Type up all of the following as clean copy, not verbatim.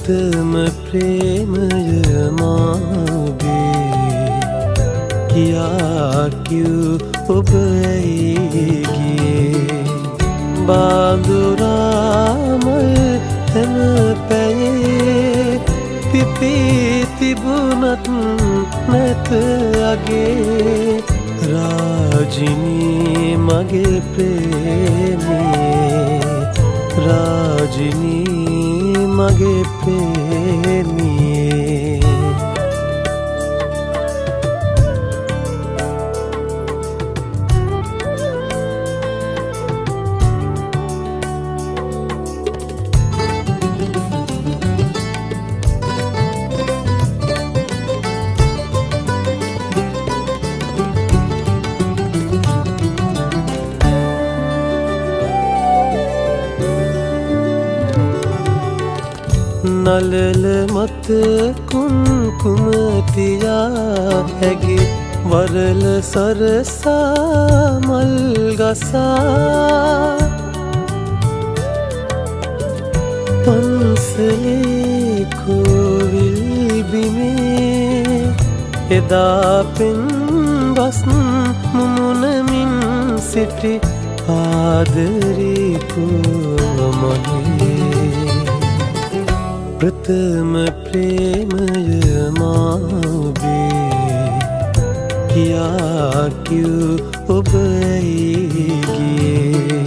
ප්‍රථම ප්‍රේමය මාගේ කියා කිව් ඔබ ඇයි ගියේ බාඳුරාමල් හැම පැයේ පිපී තිබුණත් නැත අගේ රාජිනී මගේ ප්‍රේමියේ රාජිනී මගේ ප්‍රේමියේ නලල මත කුම්කුමතියා හැගේ වරල සරසා මල් ගසා පන්සලේ කෝවිල් බිමේ එදා පෙන් බස් මුමුණමින් සිටි ආදරී කොමගේ ප්‍රථම ප්‍රේමය මාගේ කියා කිව් ඔබ ඇයි ගියේ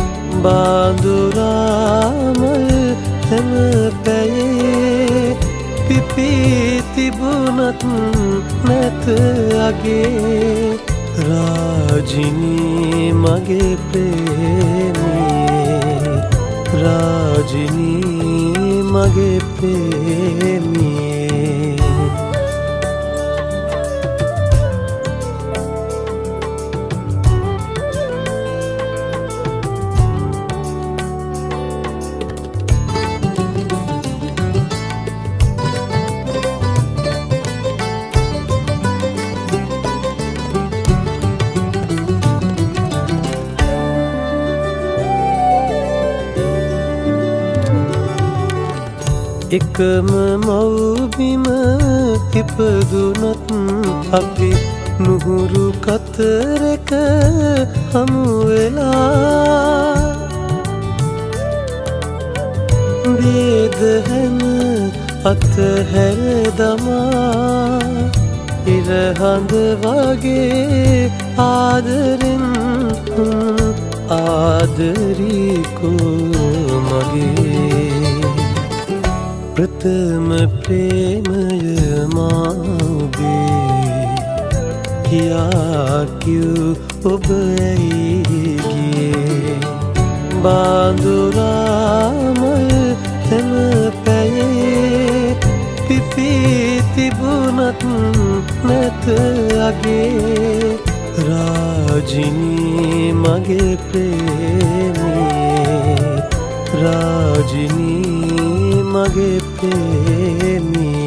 බාඳුරාමල් හැම පැයේ පිපී තිබුණත් නැත අගේ රාජිනී මගේ ප්‍රේමියේ රාජිනී මගේ ප්‍රේමියේ එකම මව්බිම ඉපදුනත් අපි නුහුරු කතරක හමු වෙලා බේද හැම අතහැර දමා ඉරහඳ වගේ ආදරෙන් ආදරී කොමගේ ප්‍රථම ප්‍රේමය මාගේ කියා කිව් ඔබ ඇයි ගියේ බාඳුරාමල් හැම පැයේ පිපී තිබුණත් නැත අගේ රාජිනී මගේ ප්‍රේමියේ රාජිනී මගේ ප්‍රේමියේ